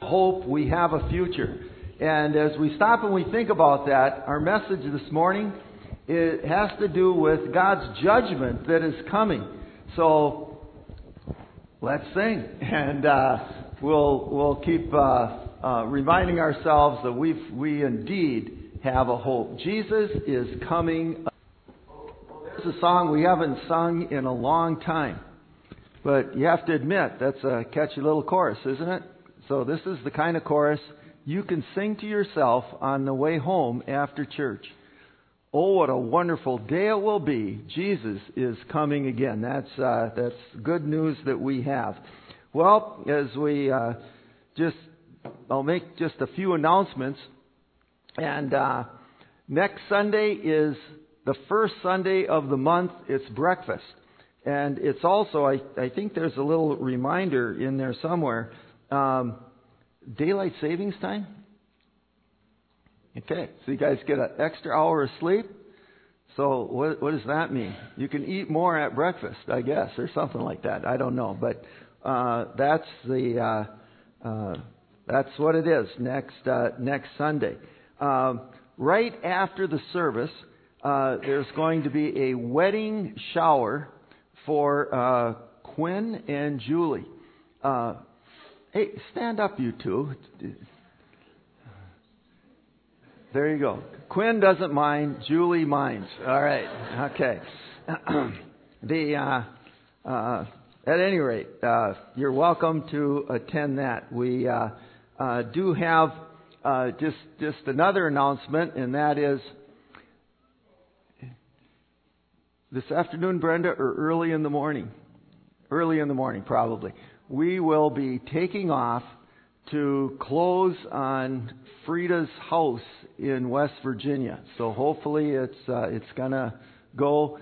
hope, we have a future. And as we stop and we think about that, our message this morning, it has to do with God's judgment that is coming. So let's sing, and we'll keep reminding ourselves that we indeed have a hope. Jesus is coming. There's a song we haven't sung in a long time, but you have to admit that's a catchy little chorus, isn't it? So this is the kind of chorus you can sing to yourself on the way home after church. Oh, what a wonderful day it will be. Jesus is coming again. That's good news that we have. Well, as we I'll make just a few announcements. And next Sunday is the first Sunday of the month. It's breakfast. And it's also, I think there's a little reminder in there somewhere, daylight savings time. Okay, so you guys get an extra hour of sleep. So what does that mean? You can eat more at breakfast, I guess, or something like that. I don't know, but that's what it is next Sunday. Right after the service, there's going to be a wedding shower for Quinn and Julie. Hey, stand up, you two. There you go. Quinn doesn't mind. Julie minds. All right. Okay. At any rate, you're welcome to attend that. We do have just another announcement, and that is this afternoon, Brenda, or early in the morning? Early in the morning, probably. We will be taking off to close on Frida's house in West Virginia. So hopefully it's gonna go.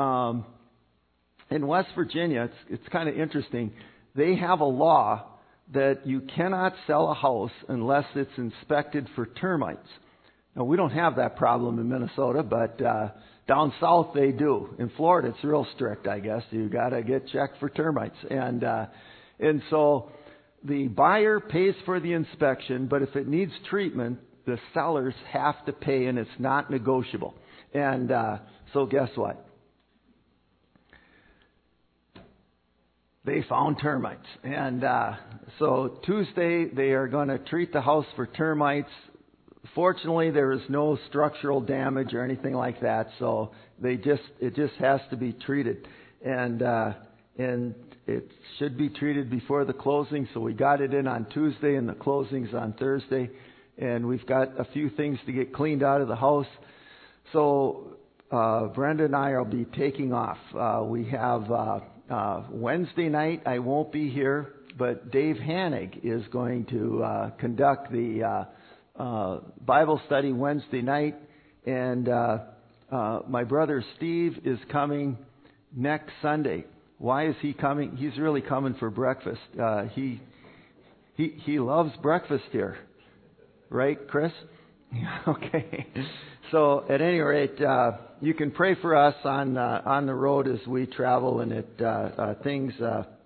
In West Virginia, it's kind of interesting. They have a law that you cannot sell a house unless it's inspected for termites. Now, we don't have that problem in Minnesota, but down south they do. In Florida, it's real strict, I guess. You got to get checked for termites. And so the buyer pays for the inspection, but if it needs treatment, the sellers have to pay, and it's not negotiable. And so guess what? They found termites. And so Tuesday, they are going to treat the house for termites. Fortunately, there is no structural damage or anything like that, so it just has to be treated. And it should be treated before the closing, so we got it in on Tuesday, and the closing's on Thursday. And we've got a few things to get cleaned out of the house. So Brenda and I will be taking off. We have Wednesday night, I won't be here, but Dave Hannig is going to conduct the Bible study Wednesday night. And my brother Steve is coming next Sunday. Why is he coming? He's really coming for breakfast. He loves breakfast here. Right, Chris? Okay. So at any rate, you can pray for us on the road as we travel, and things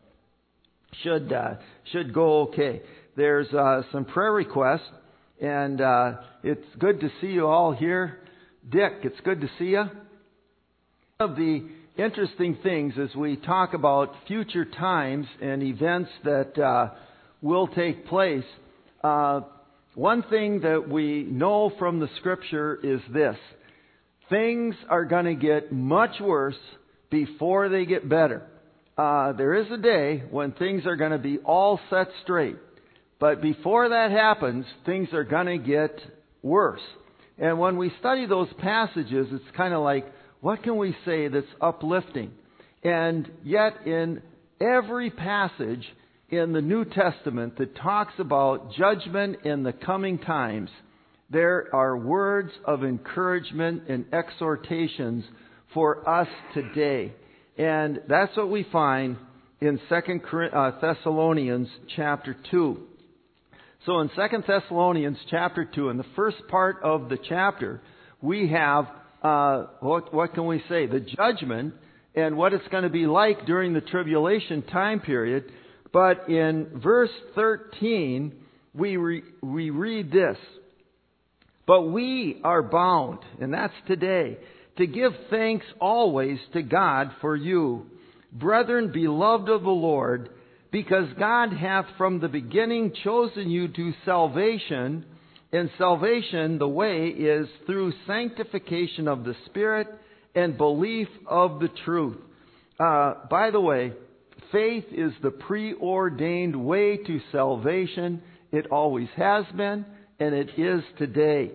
should go okay. There's some prayer requests, and it's good to see you all here. Dick, it's good to see you. One of the interesting things as we talk about future times and events that will take place, one thing that we know from the Scripture is this: things are going to get much worse before they get better. There is a day when things are going to be all set straight. But before that happens, things are going to get worse. And when we study those passages, it's kind of like, what can we say that's uplifting? And yet in every passage in the New Testament that talks about judgment in the coming times, there are words of encouragement and exhortations for us today. And that's what we find in 2 Thessalonians chapter 2. So in 2 Thessalonians chapter 2, in the first part of the chapter, we have, what can we say? The judgment and what it's going to be like during the tribulation time period. But in verse 13, we read this. But we are bound, and that's today, to give thanks always to God for you, brethren, beloved of the Lord, because God hath from the beginning chosen you to salvation. And salvation, the way, is through sanctification of the Spirit and belief of the truth. By the way, faith is the preordained way to salvation. It always has been, and it is today.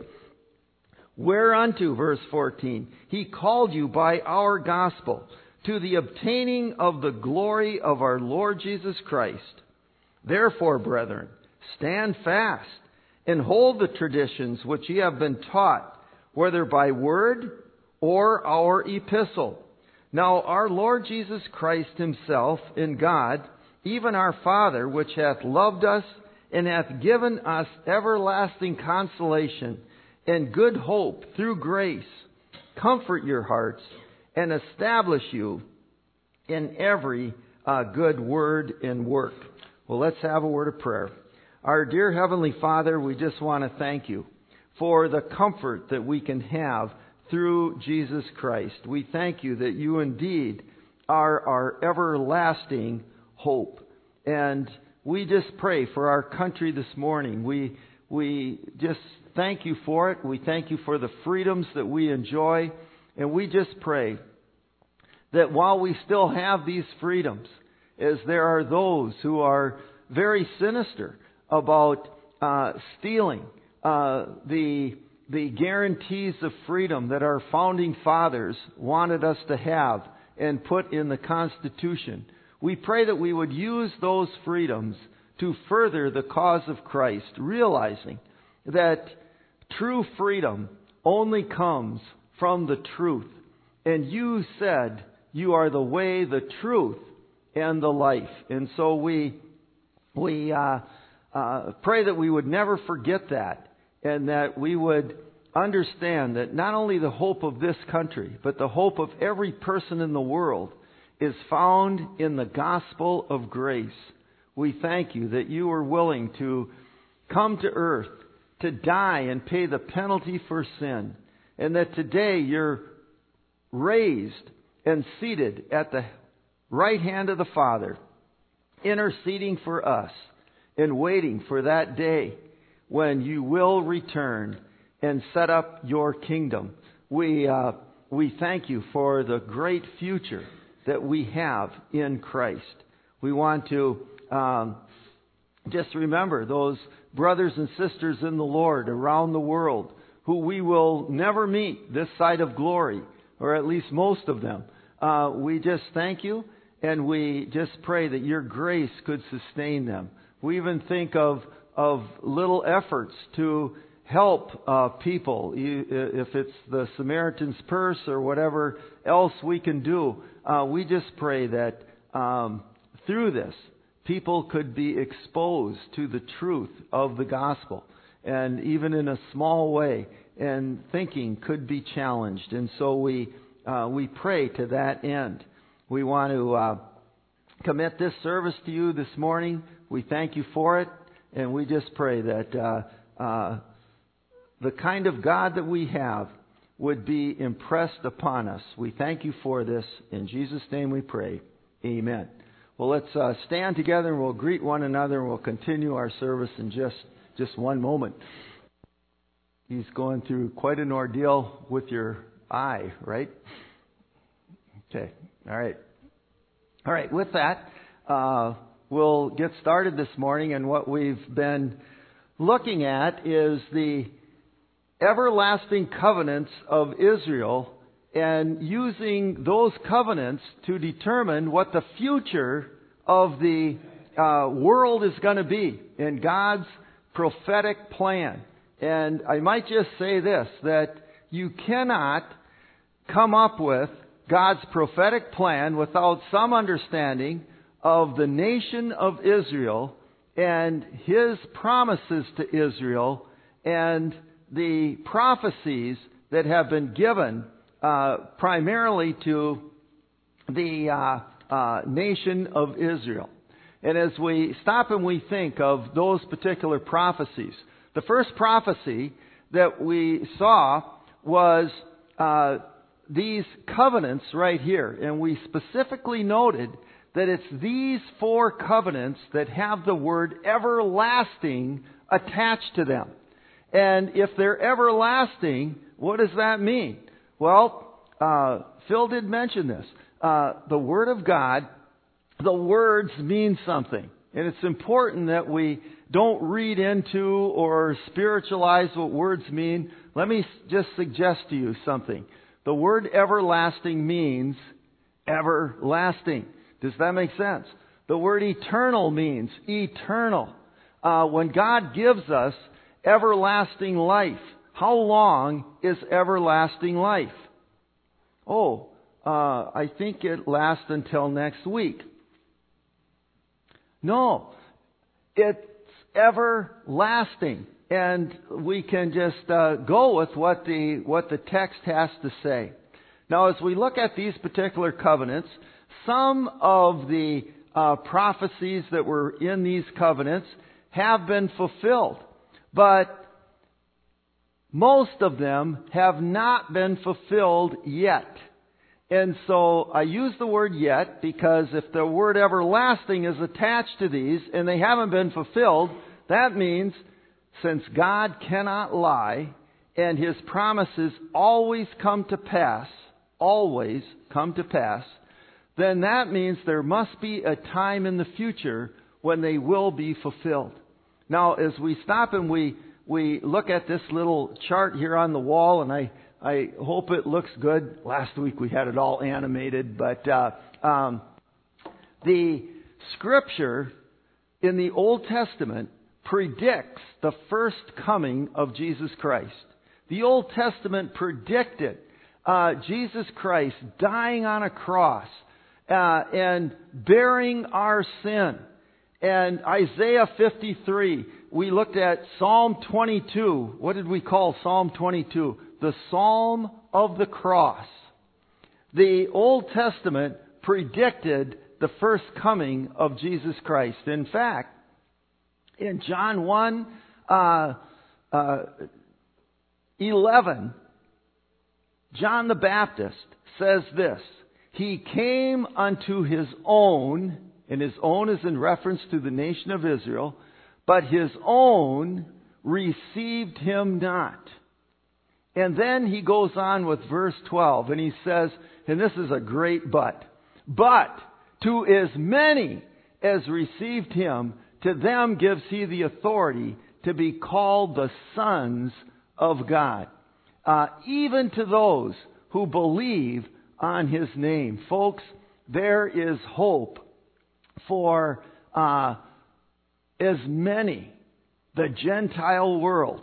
Whereunto, verse 14, He called you by our gospel to the obtaining of the glory of our Lord Jesus Christ. Therefore, brethren, stand fast and hold the traditions which ye have been taught, whether by word or our epistle. Now our Lord Jesus Christ Himself and God, even our Father, which hath loved us and hath given us everlasting consolation and good hope through grace, comfort your hearts and establish you in every good word and work. Well, let's have a word of prayer. Our dear Heavenly Father, we just want to thank you for the comfort that we can have through Jesus Christ. We thank you that you indeed are our everlasting hope. And we just pray for our country this morning. We just thank you for it. We thank you for the freedoms that we enjoy. And we just pray that while we still have these freedoms, as there are those who are very sinister about stealing the guarantees of freedom that our founding fathers wanted us to have and put in the Constitution, we pray that we would use those freedoms to further the cause of Christ, realizing that true freedom only comes from the truth. And you said you are the way, the truth, and the life. And so we pray that we would never forget that, and that we would understand that not only the hope of this country, but the hope of every person in the world is found in the gospel of grace. We thank you that you are willing to come to earth, to die and pay the penalty for sin, and that today you're raised and seated at the right hand of the Father, interceding for us and waiting for that day when you will return and set up your kingdom. We thank you for the great future that we have in Christ. We want to just remember those brothers and sisters in the Lord around the world who we will never meet this side of glory, or at least most of them. We just thank you, and we just pray that your grace could sustain them. We even think of little efforts to help people, if it's the Samaritan's Purse or whatever else we can do. We just pray that through this, people could be exposed to the truth of the gospel, and even in a small way, and thinking could be challenged. And so we pray to that end. We want to commit this service to you this morning. We thank you for it, and we just pray that the kind of God that we have would be impressed upon us. We thank you for this. In Jesus' name we pray. Amen. Well, let's stand together and we'll greet one another, and we'll continue our service in just one moment. He's going through quite an ordeal with your eye, right? Okay. All right. With that, we'll get started this morning, and what we've been looking at is the everlasting covenants of Israel, and using those covenants to determine what the future of the world is going to be in God's prophetic plan. And I might just say this, that you cannot come up with God's prophetic plan without some understanding of the nation of Israel and His promises to Israel and the prophecies that have been given primarily to the nation of Israel. And as we stop and we think of those particular prophecies, the first prophecy that we saw was these covenants right here. And we specifically noted that it's these 4 covenants that have the word everlasting attached to them. And if they're everlasting, what does that mean? Well, Phil did mention this. The Word of God, the words mean something. And it's important that we don't read into or spiritualize what words mean. Let me just suggest to you something. The word everlasting means everlasting. Does that make sense? The word eternal means eternal. When God gives us everlasting life, how long is everlasting life? I think it lasts until next week. No, it's everlasting. And we can just go with what the text has to say. Now, as we look at these particular covenants, some of the prophecies that were in these covenants have been fulfilled. But most of them have not been fulfilled yet. And so I use the word yet because if the word everlasting is attached to these and they haven't been fulfilled, that means since God cannot lie and His promises always come to pass, then that means there must be a time in the future when they will be fulfilled. Now, as we stop and we look at this little chart here on the wall, and I hope it looks good. Last week we had it all animated, but the Scripture in the Old Testament predicts the first coming of Jesus Christ. The Old Testament predicted Jesus Christ dying on a cross and bearing our sin. And Isaiah 53, we looked at Psalm 22. What did we call Psalm 22? The Psalm of the Cross. The Old Testament predicted the first coming of Jesus Christ. In fact, in John 1:11, John the Baptist says this: He came unto His own, and His own is in reference to the nation of Israel, but His own received Him not. And then he goes on with verse 12, and he says, and this is a great but to as many as received Him, to them gives He the authority to be called the sons of God, even to those who believe on His name. Folks, there is hope for as many, the Gentile world.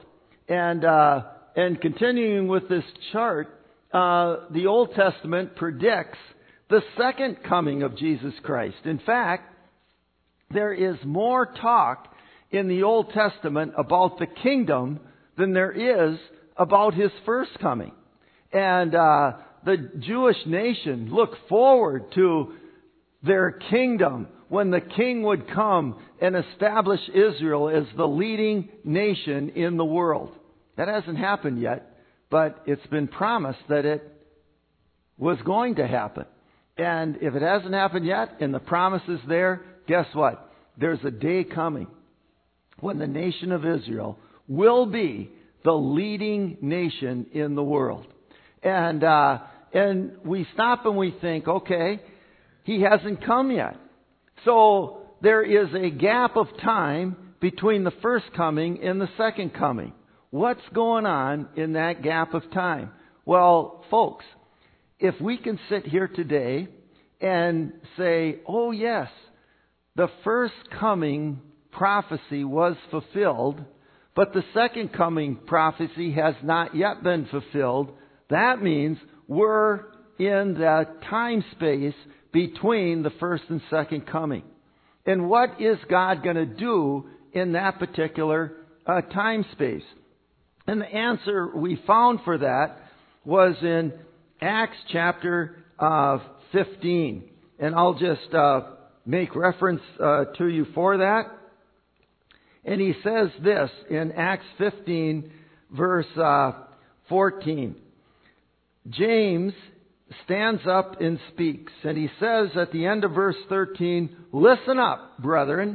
And continuing with this chart, the Old Testament predicts the second coming of Jesus Christ. In fact, there is more talk in the Old Testament about the kingdom than there is about His first coming. And the Jewish nation looked forward to their kingdom when the king would come and establish Israel as the leading nation in the world. That hasn't happened yet, but it's been promised that it was going to happen. And if it hasn't happened yet and the promise is there, guess what? There's a day coming when the nation of Israel will be the leading nation in the world. And we stop and we think, okay, He hasn't come yet. So there is a gap of time between the first coming and the second coming. What's going on in that gap of time? Well, folks, if we can sit here today and say, oh yes, the first coming prophecy was fulfilled, but the second coming prophecy has not yet been fulfilled, that means we're in the time space between the first and second coming. And what is God going to do in that particular time space? And the answer we found for that was in Acts chapter 15. And I'll just make reference to you for that. And he says this in Acts 15, verse 14. James stands up and speaks, and he says at the end of verse 13, "Listen up, brethren.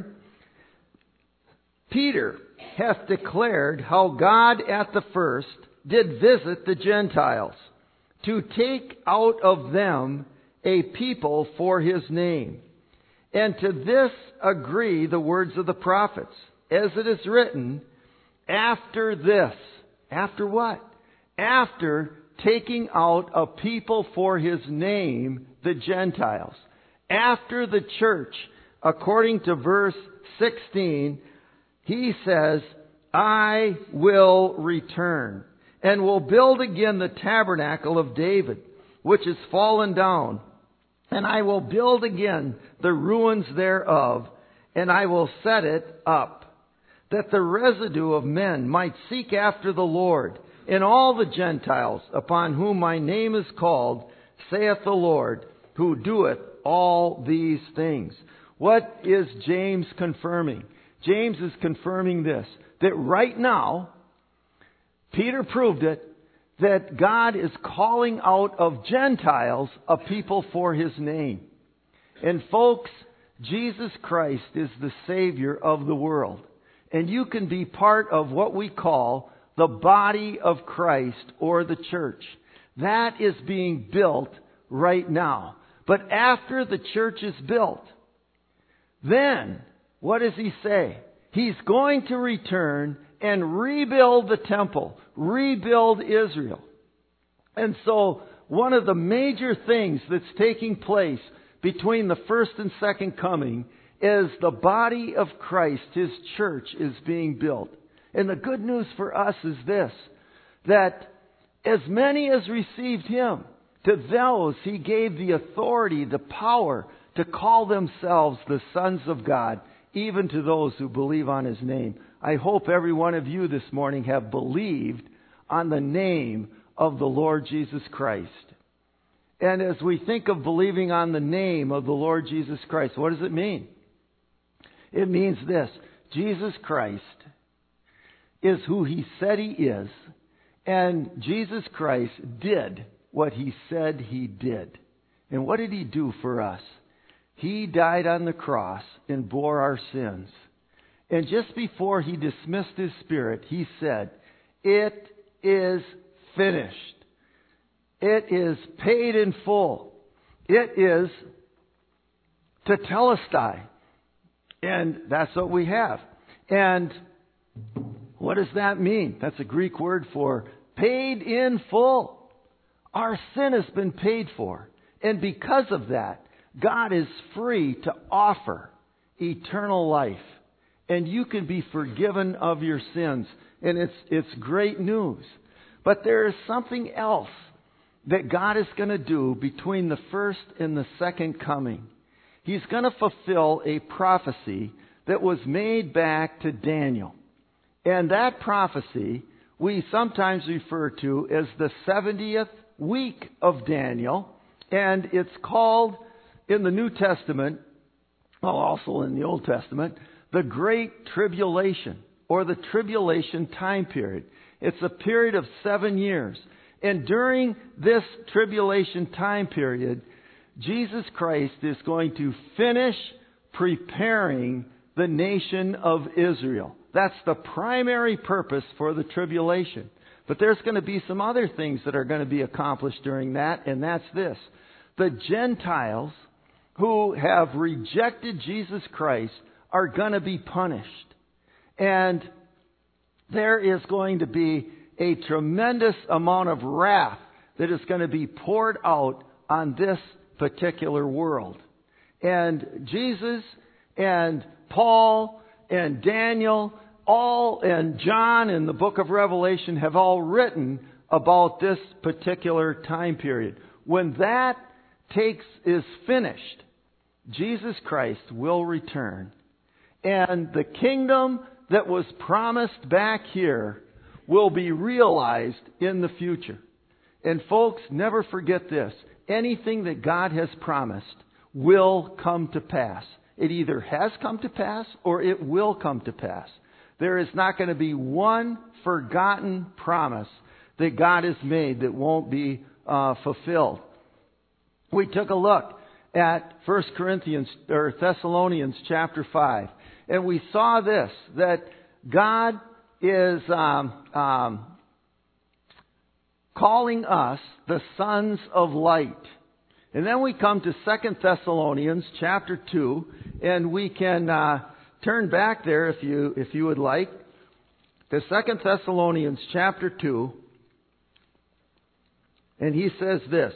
Peter hath declared how God at the first did visit the Gentiles, to take out of them a people for his name. And to this agree the words of the prophets, as it is written, after this." After what? After taking out a people for his name, the Gentiles. After the church, according to verse 16, he says, "I will return, and will build again the tabernacle of David, which is fallen down. And I will build again the ruins thereof, and I will set it up, that the residue of men might seek after the Lord, and all the Gentiles upon whom my name is called, saith the Lord, who doeth all these things." What is James confirming? James is confirming this, that right now, Peter proved it, that God is calling out of Gentiles a people for his name. And folks, Jesus Christ is the Savior of the world. And you can be part of what we call the body of Christ, or the church. That is being built right now. But after the church is built, then what does he say? He's going to return and rebuild the temple, rebuild Israel. And so one of the major things that's taking place between the first and second coming is the body of Christ, his church, is being built. And the good news for us is this, that as many as received him, to those he gave the authority, the power to call themselves the sons of God, even to those who believe on his name. I hope every one of you this morning have believed on the name of the Lord Jesus Christ. And as we think of believing on the name of the Lord Jesus Christ, what does it mean? It means this: Jesus Christ is who he said he is, and Jesus Christ did what he said he did. And what did he do for us? He died on the cross and bore our sins. And just before he dismissed his spirit, he said, "It is finished. It is paid in full. It is tetelestai." And that's what we have. And what does that mean? That's a Greek word for paid in full. Our sin has been paid for. And because of that, God is free to offer eternal life. And you can be forgiven of your sins. And it's great news. But there is something else that God is going to do between the first and the second coming. He's going to fulfill a prophecy that was made back to Daniel. And that prophecy we sometimes refer to as the 70th week of Daniel. And it's called in the New Testament, well, also in the Old Testament, the Great Tribulation, or the tribulation time period. It's a period of 7 years. And during this tribulation time period, Jesus Christ is going to finish preparing the nation of Israel. That's the primary purpose for the tribulation. But there's going to be some other things that are going to be accomplished during that, and that's this. The Gentiles who have rejected Jesus Christ are going to be punished. And there is going to be a tremendous amount of wrath that is going to be poured out on this particular world. And Jesus and Paul and Daniel and John in the book of Revelation have all written about this particular time period. When that is finished, Jesus Christ will return. And the kingdom that was promised back here will be realized in the future. And folks, never forget this. Anything that God has promised will come to pass. It either has come to pass or it will come to pass. There is not going to be one forgotten promise that God has made that won't be fulfilled. We took a look at 1 Corinthians or Thessalonians chapter 5, and we saw this, that God is calling us the sons of light. And then we come to 2 Thessalonians chapter 2, and we can turn back there if you would like, to 2 Thessalonians chapter 2, and he says this.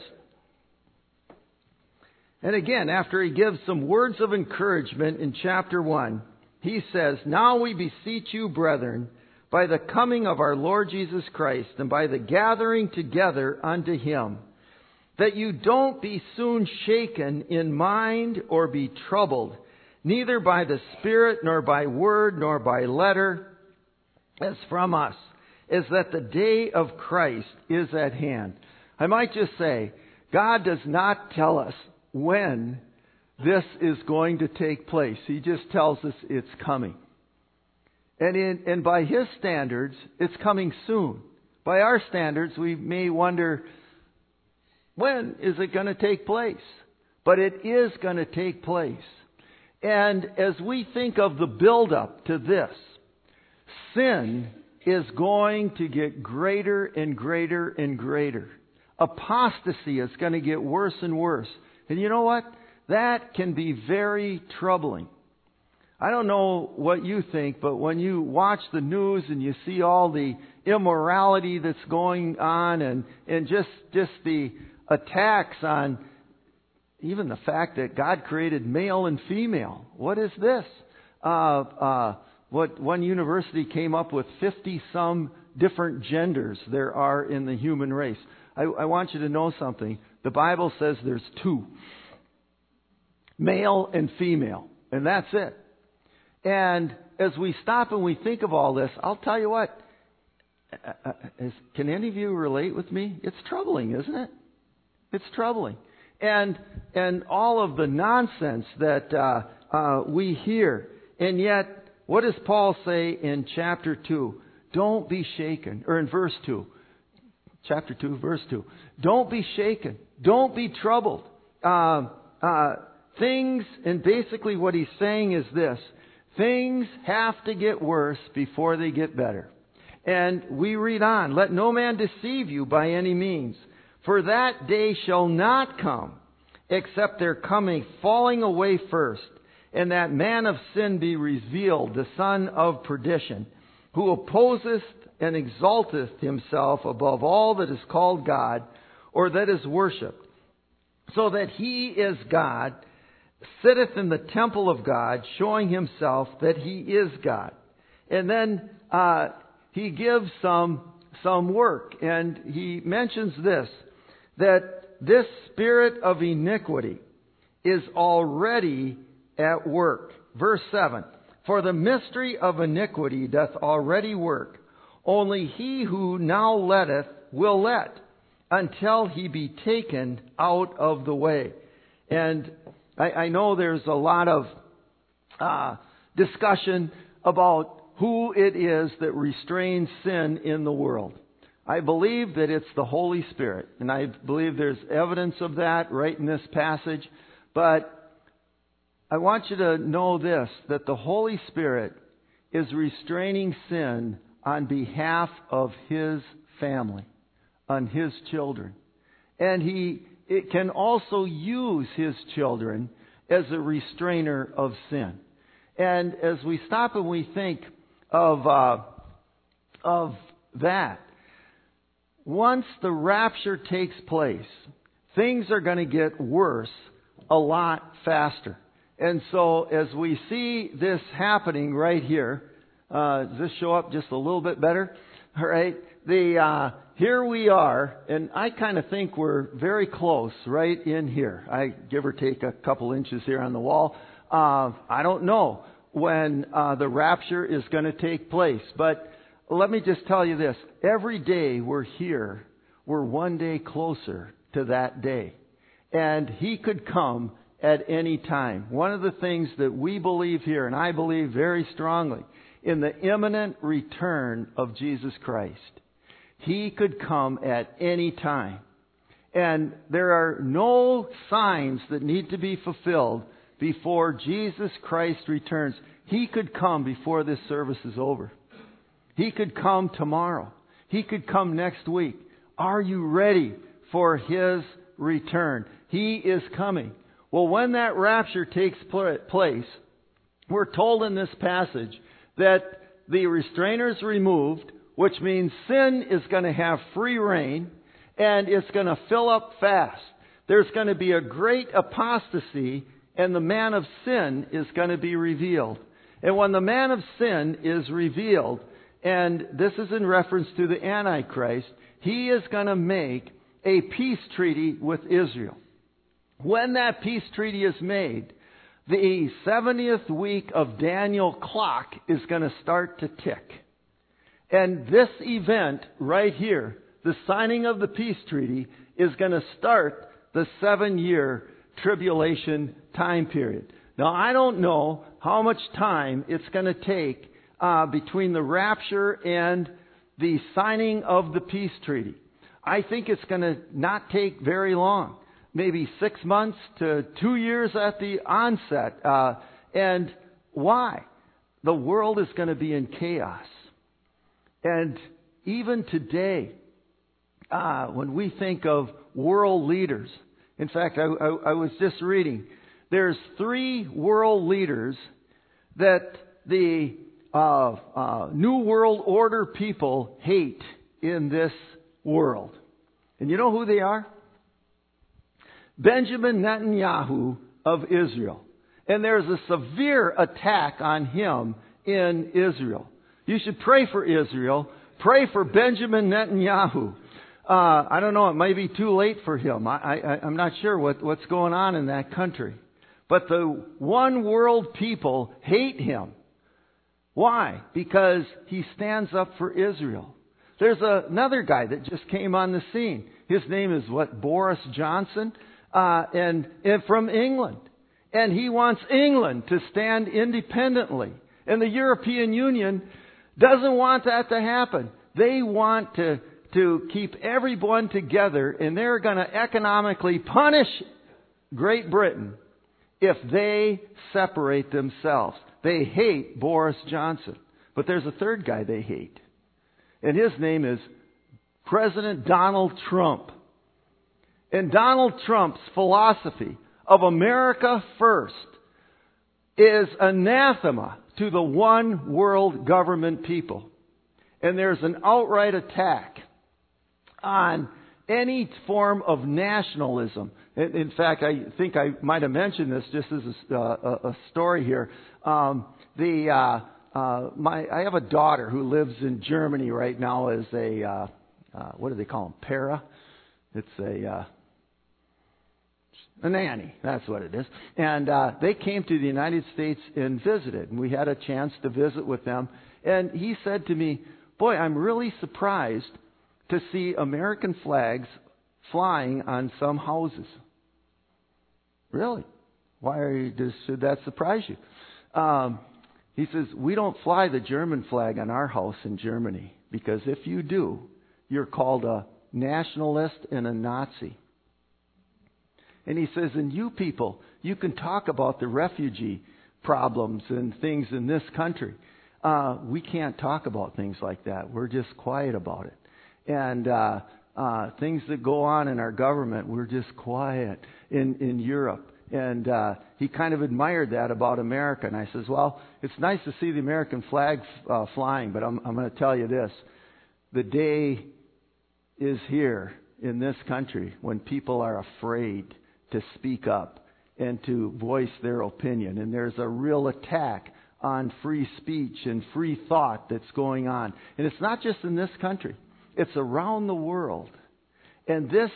And again, after he gives some words of encouragement in chapter 1, he says, "Now we beseech you, brethren, by the coming of our Lord Jesus Christ, and by the gathering together unto Him, that you don't be soon shaken in mind or be troubled, neither by the Spirit, nor by word, nor by letter, as from us, as that the day of Christ is at hand." I might just say, God does not tell us when this is going to take place. He just tells us it's coming. And by His standards, it's coming soon. By our standards, we may wonder, when is it going to take place? But it is going to take place. And as we think of the build-up to this, sin is going to get greater and greater and greater. Apostasy is going to get worse and worse. And you know what? That can be very troubling. I don't know what you think, but when you watch the news and you see all the immorality that's going on and just the attacks on even the fact that God created male and female. What is this? What one university came up with 50-some different genders there are in the human race. I want you to know something. The Bible says there's two. Male and female. And that's it. And as we stop and we think of all this, I'll tell you what. Can any of you relate with me? It's troubling, isn't it? It's troubling. And all of the nonsense that we hear. And yet, what does Paul say in chapter 2? Don't be shaken. Or in verse 2. Chapter 2, verse 2. Don't be shaken. Don't be troubled. Things, and basically what he's saying is this. Things have to get worse before they get better. And we read on. Let no man deceive you by any means. For that day shall not come, except there come a falling away first, and that man of sin be revealed, the son of perdition, who opposeth and exalteth himself above all that is called God, or that is worshipped, so that he is God, sitteth in the temple of God, showing himself that he is God. And then he gives some work, and he mentions this, that this spirit of iniquity is already at work. Verse 7, for the mystery of iniquity doth already work. Only he who now letteth will let, until he be taken out of the way. And I know there's a lot of discussion about who it is that restrains sin in the world. I believe that it's the Holy Spirit, and I believe there's evidence of that right in this passage. But I want you to know this, that the Holy Spirit is restraining sin on behalf of His family, on His children. And it can also use His children as a restrainer of sin. And as we stop and we think of that, once the rapture takes place, things are going to get worse a lot faster. And so as we see this happening right here, does this show up just a little bit better? All right. Here we are, and I kind of think we're very close right in here. I give or take a couple inches here on the wall. I don't know when the rapture is going to take place, but let me just tell you this. Every day we're here, we're one day closer to that day. And He could come at any time. One of the things that we believe here, and I believe very strongly, in the imminent return of Jesus Christ. He could come at any time. And there are no signs that need to be fulfilled before Jesus Christ returns. He could come before this service is over. He could come tomorrow. He could come next week. Are you ready for His return? He is coming. Well, when that rapture takes place, we're told in this passage that the restrainer's removed, which means sin is going to have free reign, and it's going to fill up fast. There's going to be a great apostasy, and the man of sin is going to be revealed. And when the man of sin is revealed, and this is in reference to the Antichrist, he is going to make a peace treaty with Israel. When that peace treaty is made, the 70th week of Daniel clock is going to start to tick. And this event right here, the signing of the peace treaty, is going to start the 7-year tribulation time period. Now, I don't know how much time it's going to take between the rapture and the signing of the peace treaty. I think it's going to not take very long. Maybe 6 months to 2 years at the onset. And why? The world is going to be in chaos. And even today, when we think of world leaders, in fact, I was just reading, there's 3 world leaders that the New World Order people hate in this world. And you know who they are? Benjamin Netanyahu of Israel. And there's a severe attack on him in Israel. You should pray for Israel. Pray for Benjamin Netanyahu. I don't know, it might be too late for him. I'm not sure what's going on in that country. But the one world people hate him. Why? Because he stands up for Israel. There's another guy that just came on the scene. His name is Boris Johnson. And from England. And he wants England to stand independently. And the European Union doesn't want that to happen. They want to keep everyone together, and they're going to economically punish Great Britain if they separate themselves. They hate Boris Johnson. But there's a third guy they hate. And his name is President Donald Trump. And Donald Trump's philosophy of America first is anathema to the one world government people. And there's an outright attack on any form of nationalism. In fact, I think I might have mentioned this just as a story here. I have a daughter who lives in Germany right now as a, what do they call them? Para? It's a nanny, that's what it is. And they came to the United States and visited. And we had a chance to visit with them. And he said to me, boy, I'm really surprised to see American flags flying on some houses. Really? Should that surprise you? He says, we don't fly the German flag on our house in Germany. Because if you do, you're called a nationalist and a Nazi. And he says, and you people, you can talk about the refugee problems and things in this country. We can't talk about things like that. We're just quiet about it. And things that go on in our government, we're just quiet in Europe. And he kind of admired that about America. And I says, well, it's nice to see the American flag flying, but I'm going to tell you this. The day is here in this country when people are afraid to speak up and to voice their opinion. And there's a real attack on free speech and free thought that's going on. And it's not just in this country. It's around the world. And this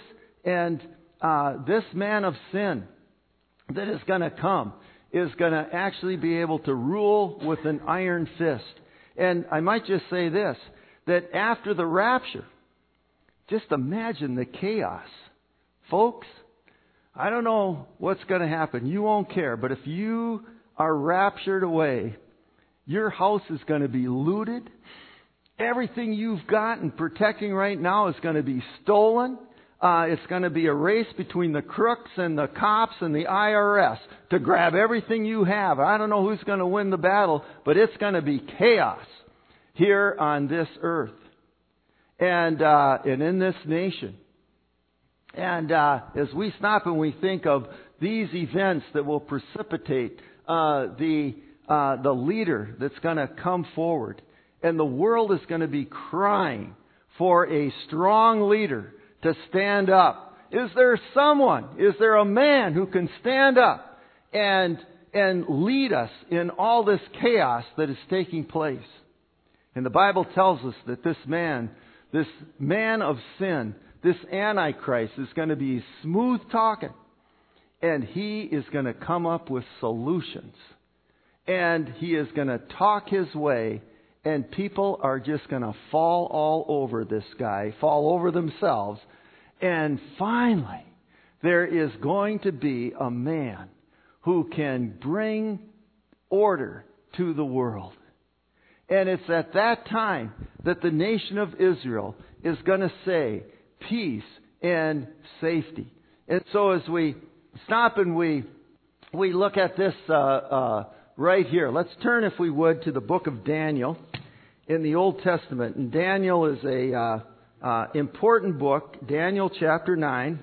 man of sin that is going to come is going to actually be able to rule with an iron fist. And I might just say this, that after the rapture, just imagine the chaos. Folks, I don't know what's going to happen. You won't care. But if you are raptured away, your house is going to be looted. Everything you've got and protecting right now is going to be stolen. It's going to be a race between the crooks and the cops and the IRS to grab everything you have. I don't know who's going to win the battle, but it's going to be chaos here on this earth and in this nation. And as we stop and we think of these events that will precipitate the leader that's going to come forward, and the world is going to be crying for a strong leader to stand up. Is there someone? Is there a man who can stand up and lead us in all this chaos that is taking place? And the Bible tells us that this man of sin, this Antichrist, is going to be smooth talking, and he is going to come up with solutions, and he is going to talk his way, and people are just going to fall all over this guy, fall over themselves. And finally, there is going to be a man who can bring order to the world. And it's at that time that the nation of Israel is going to say peace and safety. And so as we stop and we look at this right here, let's turn, if we would, to the book of Daniel in the Old Testament. And Daniel is a important book, Daniel chapter 9.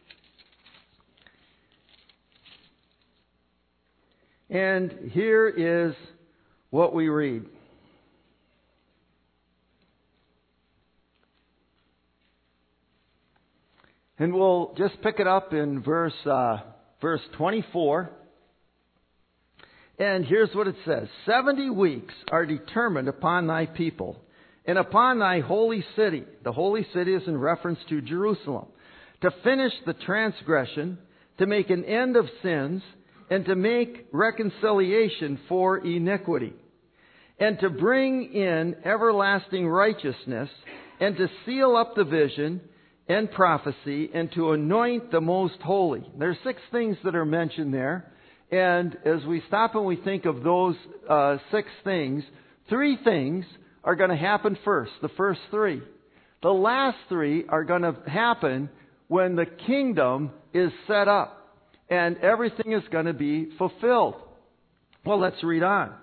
And here is what we read. And we'll just pick it up in verse 24. And here's what it says. 70 weeks are determined upon thy people, and upon thy holy city. The holy city is in reference to Jerusalem. To finish the transgression, to make an end of sins, and to make reconciliation for iniquity, and to bring in everlasting righteousness, and to seal up the vision and prophecy, and to anoint the most holy. There's 6 things that are mentioned there. And as we stop and we think of those 6 things, 3 things are going to happen first, the first 3. The last 3 are going to happen when the kingdom is set up and everything is going to be fulfilled. Well, let's read on.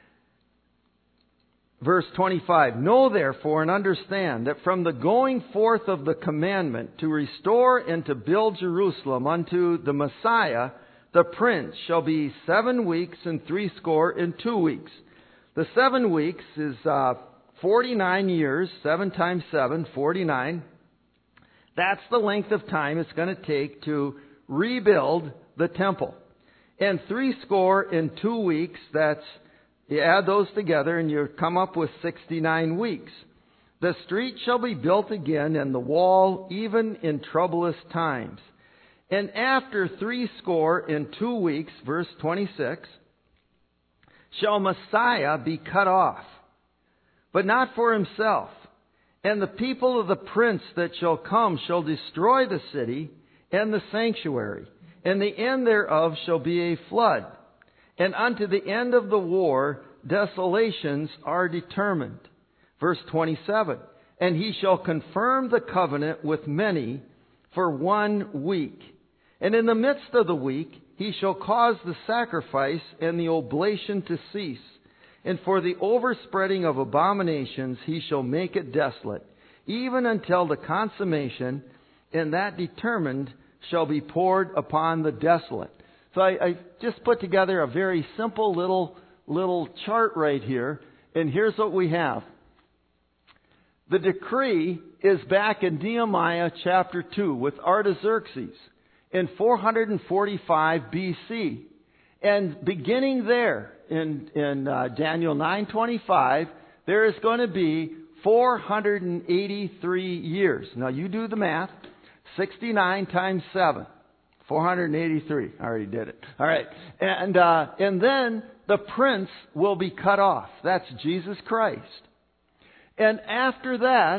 Verse 25, Know therefore and understand that from the going forth of the commandment to restore and to build Jerusalem unto the Messiah, the Prince, shall be 7 weeks and 62 weeks. The 7 weeks is 49 years, 7 times 7, 49. That's the length of time it's going to take to rebuild the temple. And 62 weeks, you add those together and you come up with 69 weeks. The street shall be built again, and the wall even in troublous times. And after 62 weeks, verse 26, shall Messiah be cut off, but not for himself. And the people of the prince that shall come shall destroy the city and the sanctuary, and the end thereof shall be a flood. And unto the end of the war desolations are determined. Verse 27, And he shall confirm the covenant with many for 1 week. And in the midst of the week he shall cause the sacrifice and the oblation to cease. And for the overspreading of abominations he shall make it desolate, even until the consummation, and that determined shall be poured upon the desolate. So I just put together a very simple little chart right here. And here's what we have. The decree is back in Nehemiah chapter 2 with Artaxerxes in 445 BC. And beginning there in Daniel 9:25, there is going to be 483 years. Now you do the math. 69 times 7. 483. I already did it. All right. And then the prince will be cut off. That's Jesus Christ. And after that,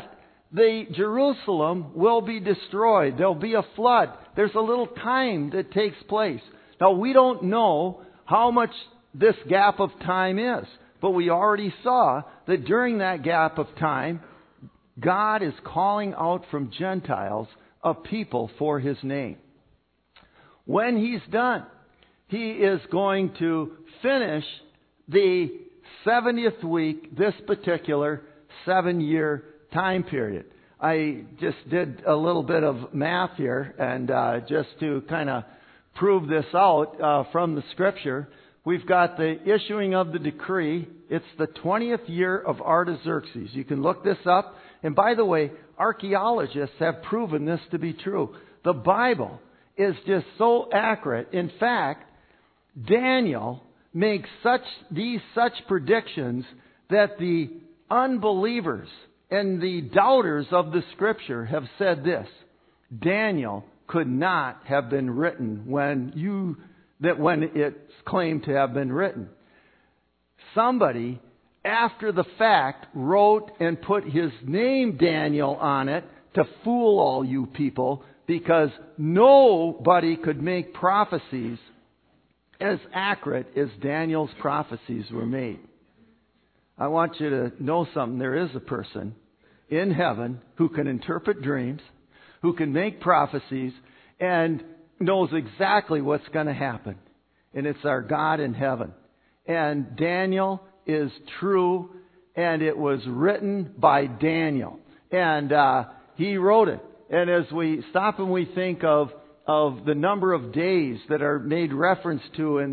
the Jerusalem will be destroyed. There'll be a flood. There's a little time that takes place. Now, we don't know how much this gap of time is, but we already saw that during that gap of time, God is calling out from Gentiles a people for His name. When He's done, He is going to finish the 70th week, this particular 7-year time period. I just did a little bit of math here, and just to kind of prove this out from the Scripture, we've got the issuing of the decree. It's the 20th year of Artaxerxes. You can look this up. And by the way, archaeologists have proven this to be true. The Bible is just so accurate. In fact, Daniel makes such predictions that the unbelievers and the doubters of the Scripture have said this: Daniel could not have been written when it's claimed to have been written. Somebody, after the fact, wrote and put his name, Daniel, on it to fool all you people, because nobody could make prophecies as accurate as Daniel's prophecies were made. I want you to know something. There is a person in heaven who can interpret dreams, who can make prophecies, and knows exactly what's going to happen. And it's our God in heaven. And Daniel is true, and it was written by Daniel. And he wrote it. And as we stop and we think of the number of days that are made reference to in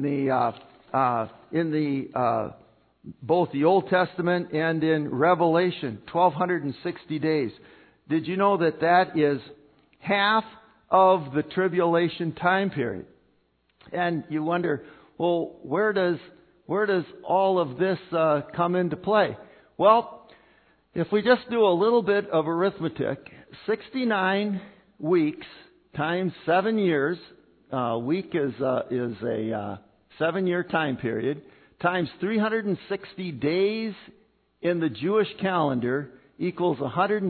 both the Old Testament and in Revelation, 1,260 days. Did you know that that is half of the tribulation time period? And you wonder, well, where does all of this come into play? Well, if we just do a little bit of arithmetic, 69 weeks times 7 years, week is a 7-year time period, times 360 days in the Jewish calendar equals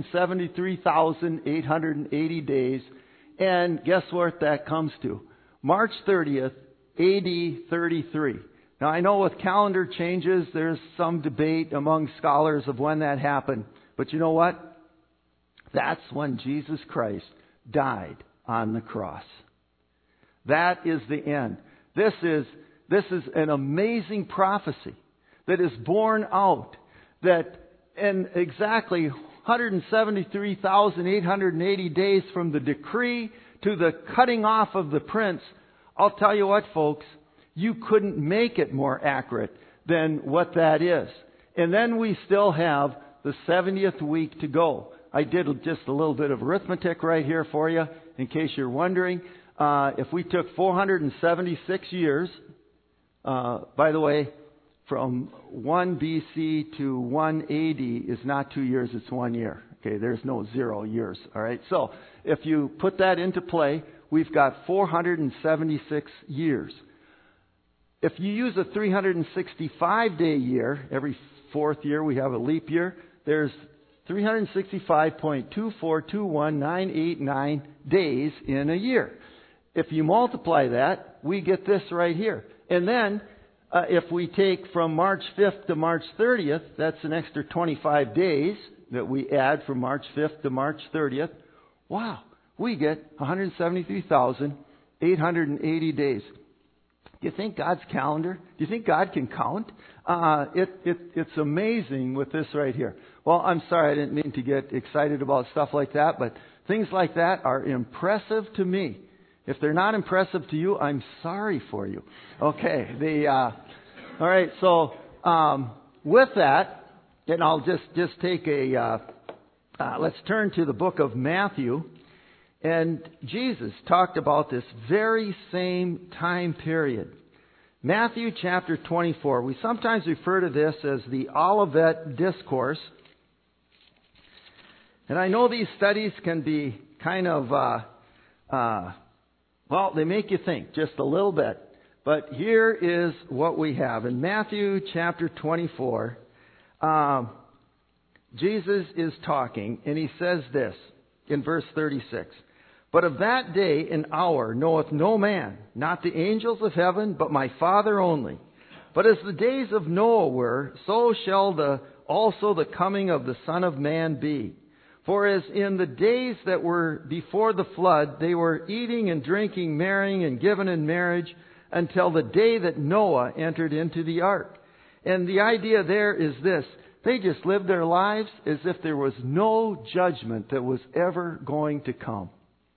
173,880 days. And guess what that comes to? March 30th, AD 33. Now, I know with calendar changes, there's some debate among scholars of when that happened. But you know what? That's when Jesus Christ died on the cross. That is the end. This is an amazing prophecy that is borne out, that in exactly 173,880 days from the decree to the cutting off of the prince. I'll tell you what, folks, you couldn't make it more accurate than what that is. And then we still have the 70th week to go. I did just a little bit of arithmetic right here for you, in case you're wondering. If we took 476 years, by the way, from 1 BC to 1 AD is not 2 years, it's 1 year. Okay, there's no 0 years. All right, so if you put that into play, we've got 476 years. If you use a 365-day year, every fourth year we have a leap year, there's 365.2421989 days in a year. If you multiply that, we get this right here. And then, if we take from March 5th to March 30th, that's an extra 25 days that we add from March 5th to March 30th. Wow, we get 173,880 days. Do you think God's calendar? Do you think God can count? It's amazing with this right here. Well, I'm sorry, I didn't mean to get excited about stuff like that, but things like that are impressive to me. If they're not impressive to you, I'm sorry for you. Okay, all right. So with that, and I'll just take let's turn to the book of Matthew. And Jesus talked about this very same time period. Matthew chapter 24. We sometimes refer to this as the Olivet Discourse. And I know these studies can be kind of, well, they make you think just a little bit. But here is what we have. In Matthew chapter 24, Jesus is talking, and he says this in verse 36. But of that day and hour knoweth no man, not the angels of heaven, but my Father only. But as the days of Noah were, so shall also the coming of the Son of Man be. For as in the days that were before the flood, they were eating and drinking, marrying and given in marriage, until the day that Noah entered into the ark. And the idea there is this: they just lived their lives as if there was no judgment that was ever going to come.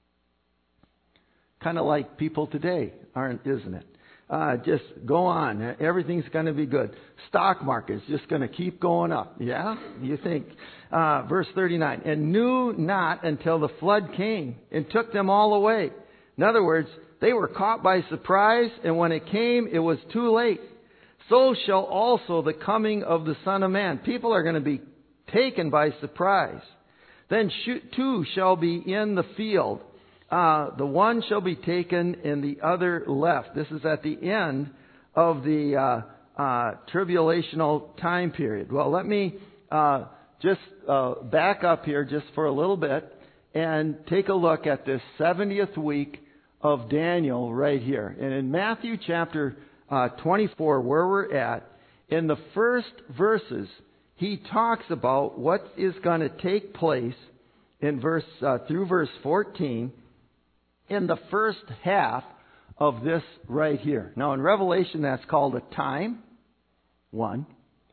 Kind of like people today, isn't it? Just go on. Everything's going to be good. Stock market's just going to keep going up. Yeah? You think. Verse 39. And knew not until the flood came and took them all away. In other words, they were caught by surprise, and when it came, it was too late. So shall also the coming of the Son of Man. People are going to be taken by surprise. Then two shall be in the field. The one shall be taken and the other left. This is at the end of the tribulational time period. Well, let me just back up here just for a little bit and take a look at this 70th week of Daniel right here. And in Matthew chapter 24, where we're at, in the first verses, he talks about what is going to take place in through verse 14 in the first half of this right here. Now in Revelation, that's called a time, 1.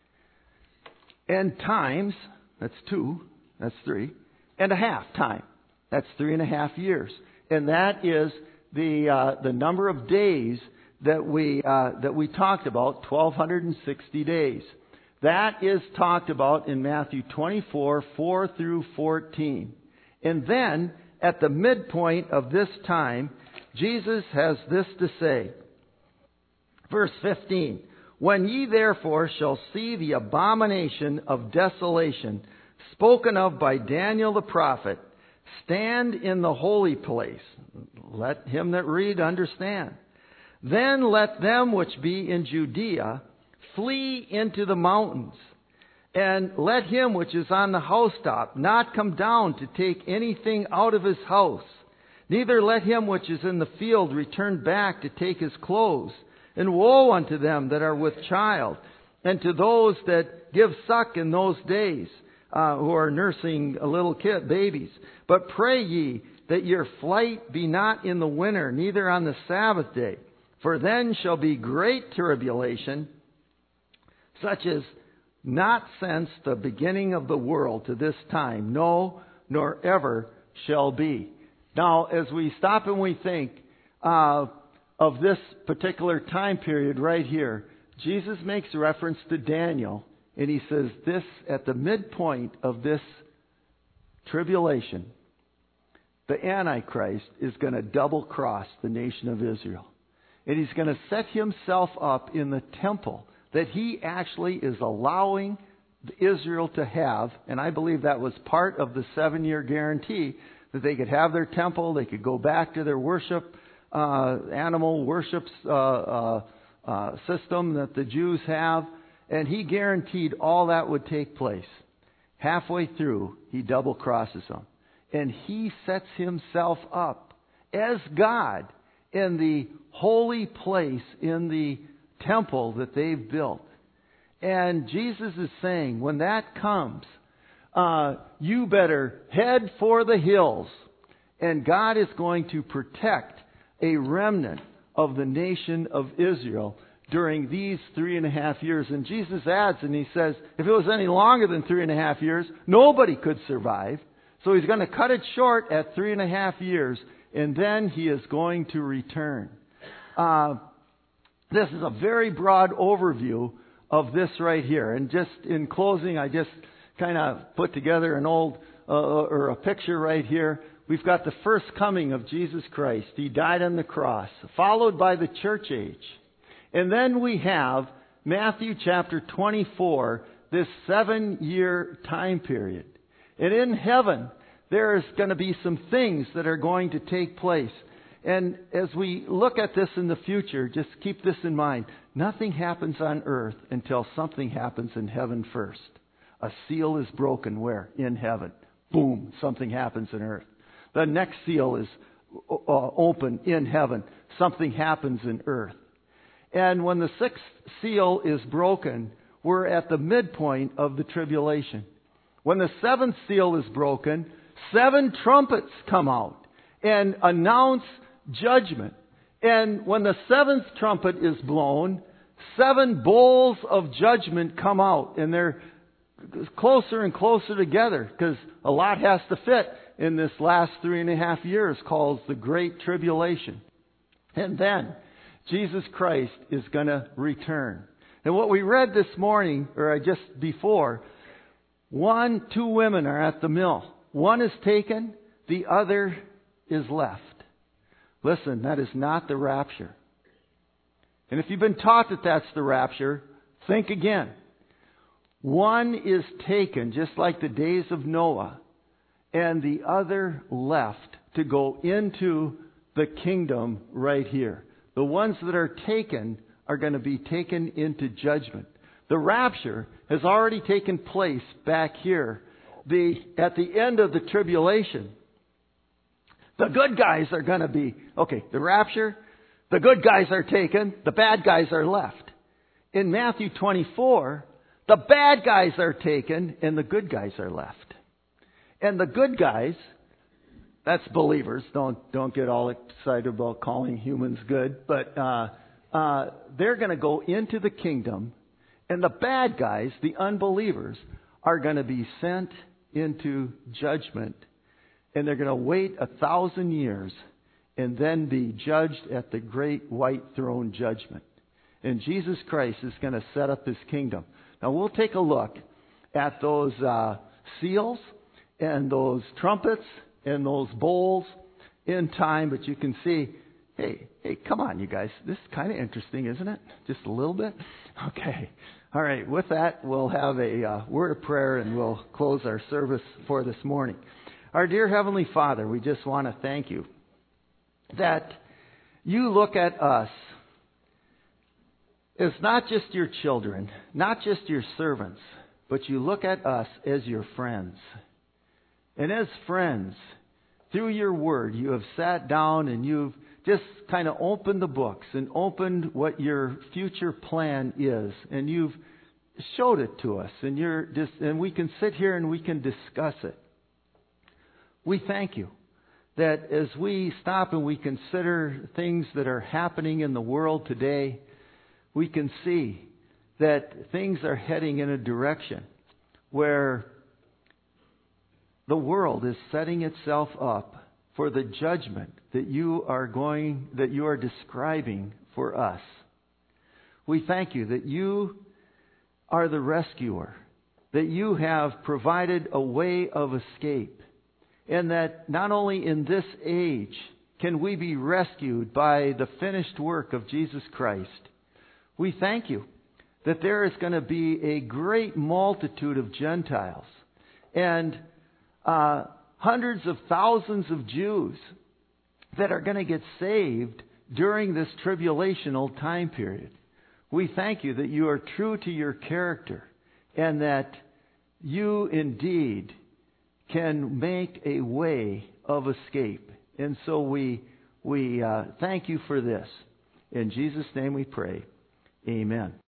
And times, that's 2, that's 3. And a half time, that's 3.5 years. And that is the number of days that we talked about, 1,260 days. That is talked about in Matthew 24, 4 through 14. And then, at the midpoint of this time, Jesus has this to say. Verse 15. When ye therefore shall see the abomination of desolation, spoken of by Daniel the prophet, stand in the holy place. Let him that read understand. Then let them which be in Judea flee into the mountains. And let him which is on the housetop not come down to take anything out of his house. Neither let him which is in the field return back to take his clothes. And woe unto them that are with child, and to those that give suck in those days, who are nursing a little babies. But pray ye that your flight be not in the winter, neither on the Sabbath day. For then shall be great tribulation, such as not since the beginning of the world to this time, no, nor ever shall be. Now, as we stop and we think of this particular time period right here, Jesus makes reference to Daniel, and he says this, at the midpoint of this tribulation, the Antichrist is going to double cross the nation of Israel. And he's going to set himself up in the temple that he actually is allowing Israel to have, and I believe that was part of the 7-year guarantee, that they could have their temple, they could go back to their worship, animal worship system that the Jews have, and he guaranteed all that would take place. Halfway through, he double crosses them. And he sets himself up as God in the holy place in the temple that they've built. And Jesus is saying, when that comes, you better head for the hills. And God is going to protect a remnant of the nation of Israel during these 3.5 years. And Jesus adds, and he says, if it was any longer than 3.5 years, nobody could survive. So he's going to cut it short at 3.5 years, and then he is going to return. This is a very broad overview of this right here. And just in closing, I just kind of put together an old or a picture right here. We've got the first coming of Jesus Christ. He died on the cross, followed by the church age. And then we have Matthew chapter 24, this 7-year time period. And in heaven, there's going to be some things that are going to take place. And as we look at this in the future, just keep this in mind. Nothing happens on earth until something happens in heaven first. A seal is broken where? In heaven. Boom, something happens in earth. The next seal is open in heaven. Something happens in earth. And when the sixth seal is broken, we're at the midpoint of the tribulation. When the seventh seal is broken, 7 trumpets come out and announce judgment. And when the 7th trumpet is blown, 7 bowls of judgment come out. And they're closer and closer together because a lot has to fit in this last 3.5 years called the Great Tribulation. And then Jesus Christ is going to return. And what we read this morning, or just before, 2 women are at the mill. One is taken, the other is left. Listen, that is not the rapture. And if you've been taught that that's the rapture, think again. One is taken, just like the days of Noah, and the other left to go into the kingdom right here. The ones that are taken are going to be taken into judgment. The rapture has already taken place back here. At the end of the tribulation, the good guys are going to be, the rapture, the good guys are taken, the bad guys are left. In Matthew 24, the bad guys are taken and the good guys are left. And the good guys, that's believers. Don't get all excited about calling humans good. But they're going to go into the kingdom. And the bad guys, the unbelievers, are going to be sent into judgment. And they're going to wait 1,000 years and then be judged at the great white throne judgment. And Jesus Christ is going to set up His kingdom. Now we'll take a look at those seals and those trumpets and those bowls in time. But you can see, hey, come on, you guys. This is kind of interesting, isn't it? Just a little bit? Okay. All right. With that, we'll have a word of prayer and we'll close our service for this morning. Our dear Heavenly Father, we just want to thank You that You look at us as not just Your children, not just Your servants, but You look at us as Your friends. And as friends, through Your Word, You have sat down and You've just kind of opened the books and opened what Your future plan is. And You've showed it to us. And we can sit here and we can discuss it. We thank You that as we stop and we consider things that are happening in the world today, we can see that things are heading in a direction where the world is setting itself up for the judgment that You are describing for us. We thank You that You are the rescuer, that You have provided a way of escape, and that not only in this age can we be rescued by the finished work of Jesus Christ. We thank You that there is going to be a great multitude of Gentiles and hundreds of thousands of Jews that are going to get saved during this tribulational time period. We thank You that You are true to Your character and that You indeed can make a way of escape. And so we thank You for this. In Jesus' name we pray. Amen.